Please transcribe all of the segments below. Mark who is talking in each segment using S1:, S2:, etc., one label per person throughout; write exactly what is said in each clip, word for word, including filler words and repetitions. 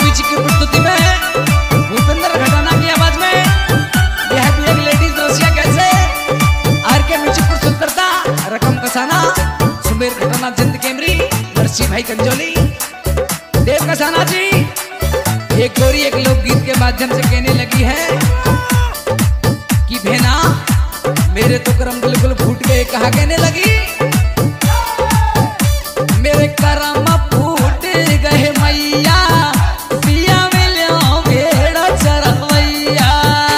S1: Music की प्रस्तुति में भूपेंद्र खटाना की आवाज में यह भी एक लेडीज रसिया कैसे आर के म्यूजिक प्रस्तुत करता रकम कसाना सुमेर खटाना जिंद केमरी नरसी भाई कंजोली देव कसाना जी। एक गोरी एक लोकगीत के माध्यम से कहने लगी है कि भेना मेरे तो करम बिल्कुल फूट गए। कहा कहने लगी मेरे करम फूट गए मैया पिया मिलो भेड़ा चरवैया।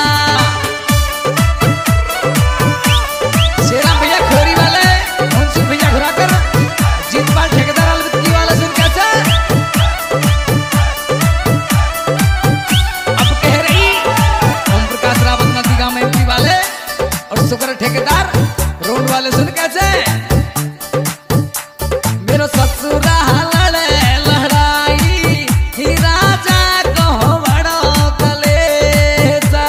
S1: शेरा भैया खोरी वाले मुंशी भैया घुराकर जीत पाल ठेकेदार अलवित्ती वाला सुन कैसे अब कह रही ओम प्रकाश रावत नदी गांव एमपी वाले और शुक्र ठेकेदार रोड वाले सुन कैसे मेरो ससुरा लड़े लहराई ही राजा कहो बड़ो कलेसा।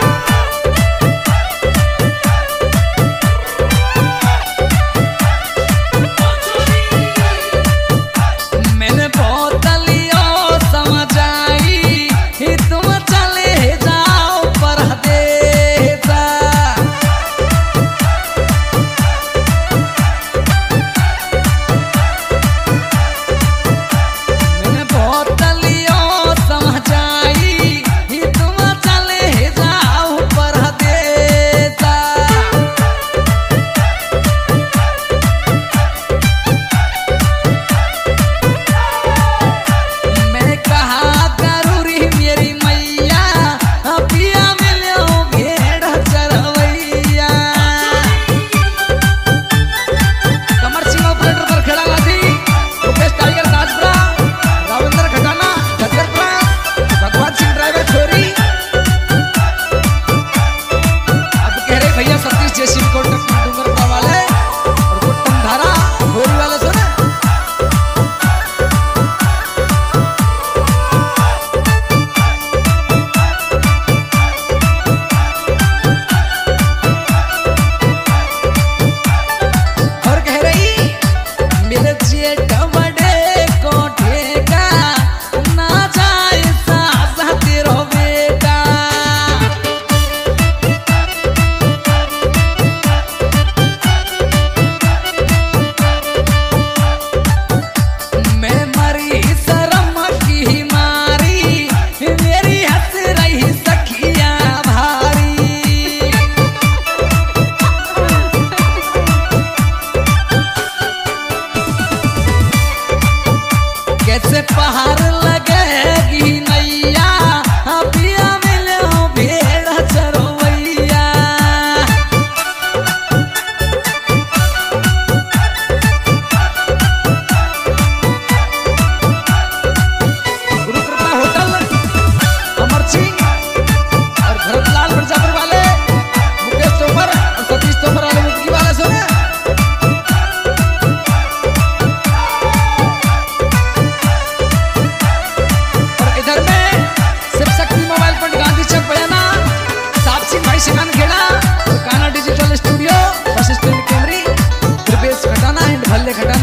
S1: मैंने बहुत लियो समझाई ही तुम चले जाओ परदेसा। कैसे पहाड़ लगेगी नैया पिया मिलो भेड़ा चरवैया। गुरु कृपा होटल अमर सिंह और भरतलाल मिर्जापुर वाले मुकेश तोमर और सतीश तोमर वाले मुक्ति वाले सुने शिकान खेड़ा काना डिजिटल स्टूडियो असिस्टेंट कैमरी प्रवेश खटाना एंड भल्ले खटाना।